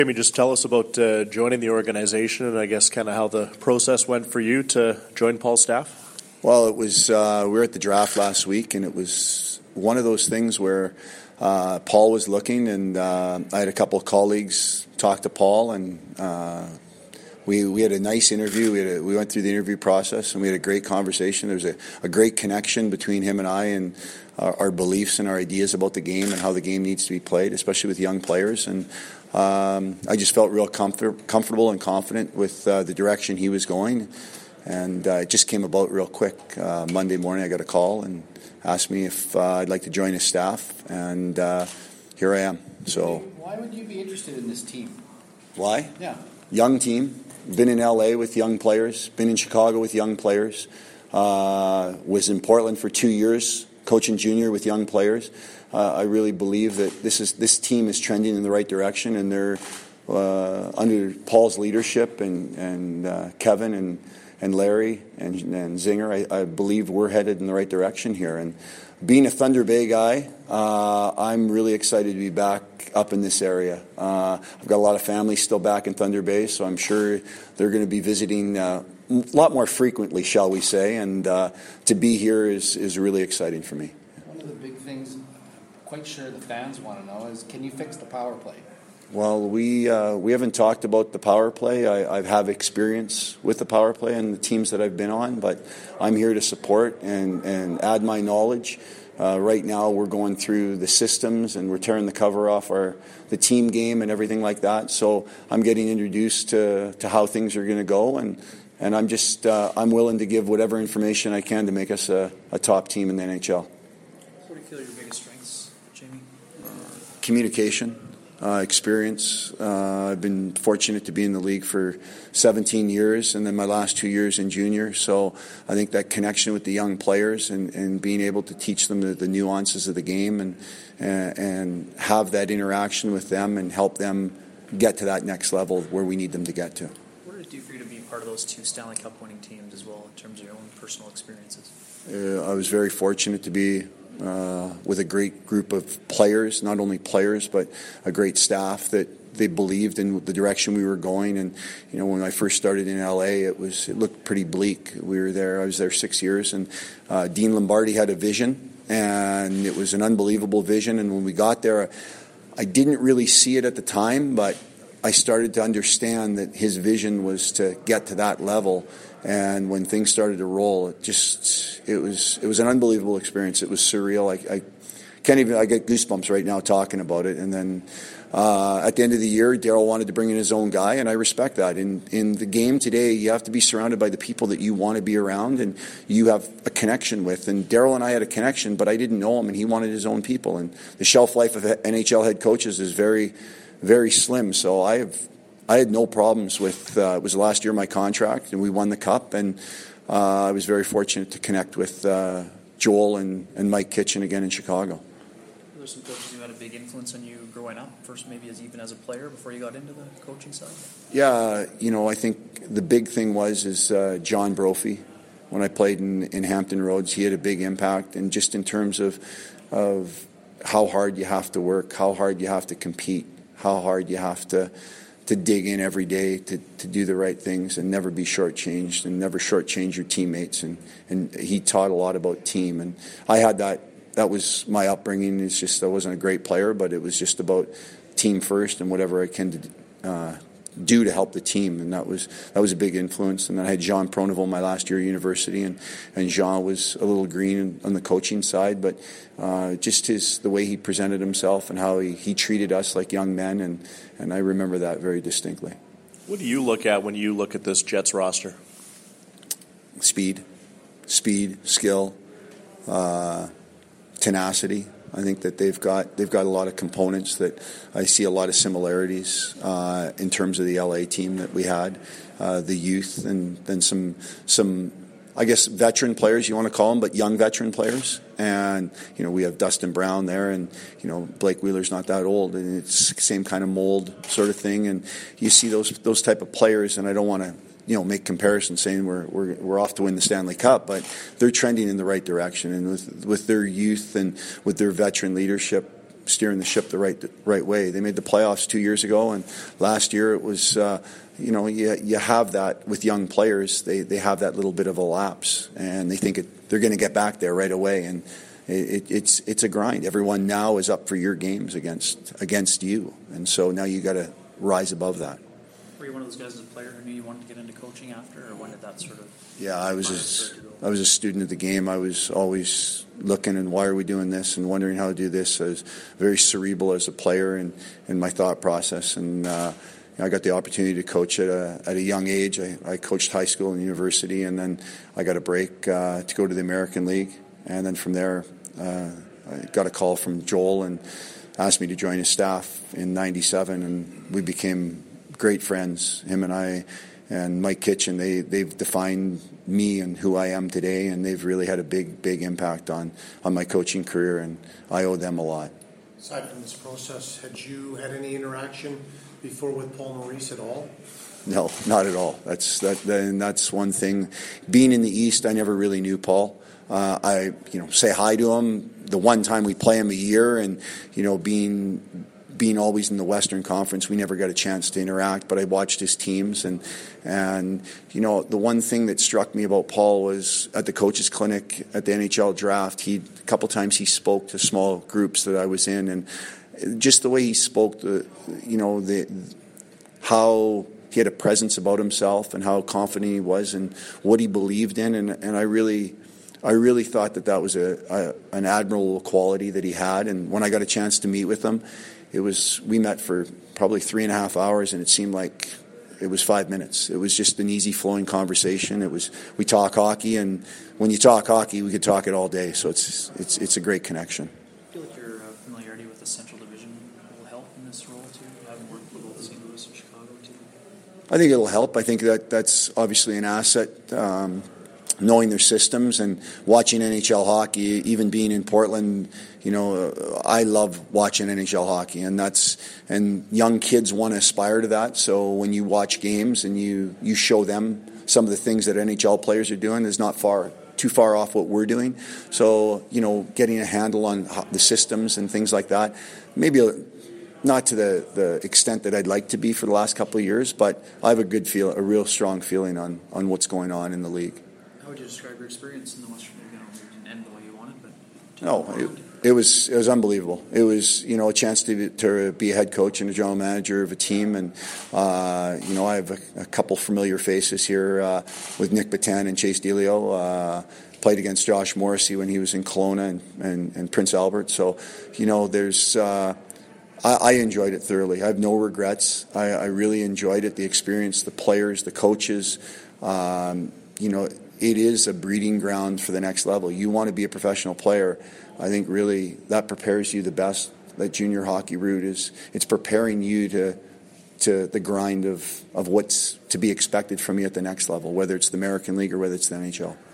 Jamie, just tell us about joining the organization and I guess kind of how the process went for you to join Paul's staff. Well, it was we were at the draft last week, and it was one of those things where Paul was looking, and I had a couple of colleagues talk to Paul, and we had a nice interview. We went through the interview process, and we had a great conversation. There was a great connection between him and I, and our beliefs and our ideas about the game and how the game needs to be played, especially with young players. And I just felt real comfortable and confident with the direction he was going. And it just came about real quick. Monday morning I got a call and asked me if I'd like to join his staff, and here I am. So, why would you be interested in this team? Why? Yeah. Young team. Been in LA with young players. Been in Chicago with young players. Was in Portland for 2 years, coaching junior with young players. I really believe that this team is trending in the right direction, and they're under Paul's leadership and Kevin and Larry and Zinger. I believe we're headed in the right direction here. And being a Thunder Bay guy, I'm really excited to be back up in this area. I've got a lot of family still back in Thunder Bay, so I'm sure they're going to be visiting a lot more frequently, shall we say. And to be here is really exciting for me. One of the big things I'm quite sure the fans want to know is, can you fix the power play? Well, we haven't talked about the power play. I have experience with the power play and the teams that I've been on, but I'm here to support and add my knowledge. Right now we're going through the systems and we're tearing the cover off the team game and everything like that. So I'm getting introduced to how things are going to go, and I'm just I'm willing to give whatever information I can to make us a top team in the NHL. What do you feel are your biggest strengths, Jamie? Communication. Experience. I've been fortunate to be in the league for 17 years, and then my last 2 years in junior. So I think that connection with the young players and being able to teach them the nuances of the game and have that interaction with them and help them get to that next level where we need them to get to. What did it do for you to be part of those two Stanley Cup winning teams as well in terms of your own personal experiences? I was very fortunate to be with a great group of players, not only players, but a great staff that they believed in the direction we were going. And, you know, when I first started in LA, it looked pretty bleak. I was there 6 years, and Dean Lombardi had a vision, and it was an unbelievable vision. And when we got there, I didn't really see it at the time, but I started to understand that his vision was to get to that level. And when things started to roll, it was an unbelievable experience. It was surreal. I get goosebumps right now talking about it. And then at the end of the year, Darryl wanted to bring in his own guy, and I respect that. In the game today, you have to be surrounded by the people that you want to be around and you have a connection with. And Darryl and I had a connection, but I didn't know him, and he wanted his own people. And the shelf life of NHL head coaches is very, very slim. So I had no problems with it was the last year of my contract, and we won the Cup, and I was very fortunate to connect with Joel and Mike Kitchen again in Chicago. Were there some coaches who had a big influence on you growing up, first maybe even as a player before you got into the coaching side? Yeah, I think the big thing is John Brophy. When I played in Hampton Roads, he had a big impact, and just in terms of how hard you have to work, how hard you have to compete, how hard you have to dig in every day to do the right things and never be shortchanged and never shortchange your teammates. And he taught a lot about team. And I had that. That was my upbringing. It's just I wasn't a great player, but it was just about team first and whatever I can do to help the team. And that was a big influence. And then I had Jean Pronovost my last year at university, and Jean was a little green on the coaching side, but just the way he presented himself and how he treated us like young men, and I remember that very distinctly. What do you look at when you look at this Jets roster? Speed, skill, tenacity. I think that they've got a lot of components that I see a lot of similarities in terms of the LA team that we had, the youth, and then some I guess veteran players you want to call them, but young veteran players. And we have Dustin Brown there, and Blake Wheeler's not that old, and it's the same kind of mold sort of thing. And you see those type of players, and I don't want to make comparisons saying we're off to win the Stanley Cup, but they're trending in the right direction. And with their youth and with their veteran leadership steering the ship the right way. They made the playoffs 2 years ago, and last year it was. You have that with young players. They have that little bit of a lapse, and they think they're going to get back there right away. And it's a grind. Everyone now is up for your games against you, and so now you got to rise above that. Were you one of those guys as a player who knew you wanted to get into coaching after, or when did that sort of? Yeah, I was a student of the game. I was always looking and why are we doing this and wondering how to do this. I was very cerebral as a player and in my thought process, and I got the opportunity to coach at a young age. I coached high school and university, and then I got a break to go to the American League, and then from there I got a call from Joel and asked me to join his staff in '97, and we became great friends, him and I. And Mike Kitchen, they've defined me and who I am today, and they've really had a big impact on my coaching career, and I owe them a lot. Aside from this process, had you had any interaction before with Paul Maurice at all? No, not at all. That's one thing. Being in the East, I never really knew Paul. I say hi to him the one time we play him a year, and being always in the Western Conference, we never got a chance to interact, but I watched his teams, and the one thing that struck me about Paul was at the coaches clinic at the NHL draft, a couple times he spoke to small groups that I was in, and just the way he spoke, how he had a presence about himself and how confident he was and what he believed in, and I really thought that was an admirable quality that he had. And when I got a chance to meet with him, we met for probably 3.5 hours, and it seemed like it was 5 minutes. It was just an easy flowing conversation. We talk hockey, and when you talk hockey, we could talk it all day. So it's a great connection. I feel like your familiarity with the Central Division will help in this role too, having worked with both St. Louis and Chicago too. I think it'll help. I think that's obviously an asset. Knowing their systems and watching NHL hockey, even being in Portland, I love watching NHL hockey, and young kids want to aspire to that. So when you watch games and you show them some of the things that NHL players are doing is not too far off what we're doing. So getting a handle on the systems and things like that, maybe not to the extent that I'd like to be for the last couple of years, but I have a real strong feeling on what's going on in the league. How would you describe your experience in the Western League? It didn't end the way you wanted, but no, it was unbelievable. It was a chance to be a head coach and a general manager of a team, and I have a couple familiar faces here with Nick Batan and Chase Delio. Played against Josh Morrissey when he was in Kelowna and Prince Albert. So there's. I enjoyed it thoroughly. I have no regrets. I really enjoyed it. The experience, the players, the coaches. It is a breeding ground for the next level. You want to be a professional player. I think really that prepares you the best. That junior hockey route it's preparing you to the grind of what's to be expected from you at the next level, whether it's the American League or whether it's the NHL.